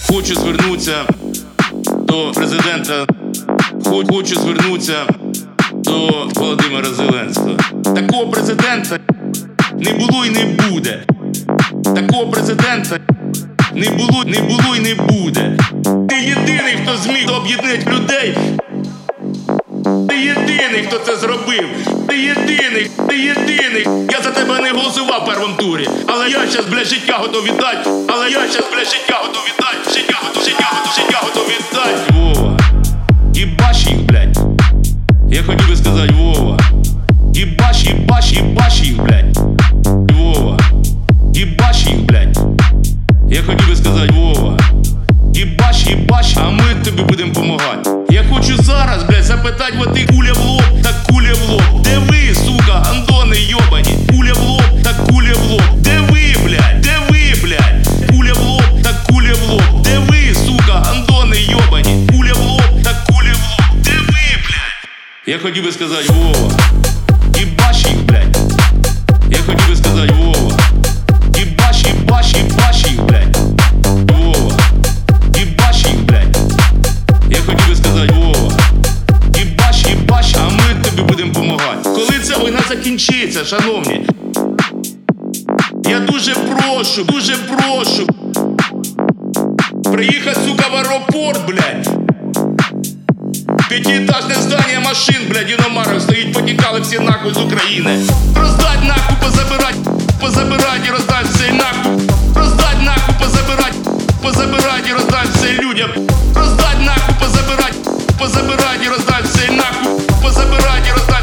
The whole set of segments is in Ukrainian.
Хочу звернутися до президента, хочу звернутися до Володимира Зеленського. Такого президента не було і не буде. Такого президента не було і не буде. Ти єдиний, хто зміг об'єднати людей. Ти єдиний, хто це зробив. Ти єдиний. Я за тебе не голосував в першому турі. Але я щас, блядь, життя готов віддати. Життя готов віддати. Вова, їбаш їх, блядь. Я хотів би сказати, Вова, їбаш їх, блядь. Вова, їбаш їх, блядь. Я хотів би сказати, Вова, їбаш, а ми тобі будемо помагати. Я хочу зараз, блядь, запитати вот ти куля в лоб, так куля в лоб. Де ви, сука, гандони йобані? Куля в лоб, так куля в лоб. Де ви, блядь? Куля в лоб, так куля в лоб. Де ви, сука, гандони йобані? Куля в лоб, так куля в лоб. Де ви, блядь? Я хотів би сказати, Вова, їбаш їх, блядь. Я хотів би сказати, Вова, їбаш їх, блядь. Вова, їбаш їх, блядь. Я хотів би сказати, Вова, їбаш, а ми тобі будемо помагати. Коли ця війна закінчиться, шановні, я дуже прошу приїхати, сука, в аеропорт, блядь. П'ятиэтажне здання машин, блядь, іномарок стоїть, потікали всі нахуй з України. Роздать нахуй, позабирать і роздать все нахуй. Роздать нахуй, позабирать і роздать все людям. Роздать нахуй, позабирать і роздать все нахуй. Позабирать і роздать.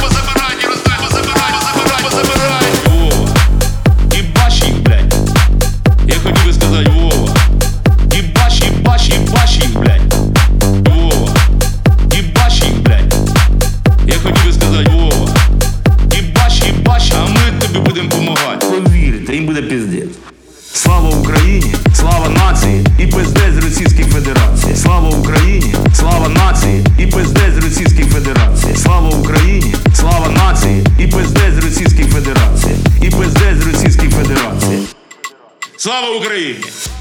Вова, їбаш їх, блядь. Я хотів би сказати, Вова, їбаш їх, блядь. Вова, їбаш їх, блядь. Я хотів би сказати, Вова, їбаш, а ми тобі будемо помагати. Повірте, їм буде пиздець. Слава Україні, слава нації і пиздець з Російської Федерації. Слава Україні, слава нації і пиздець з Російської Федерації. Слава Україні, слава нації і пиздець з Російської Федерації. І пиздець з Російської Федерації. Слава Україні!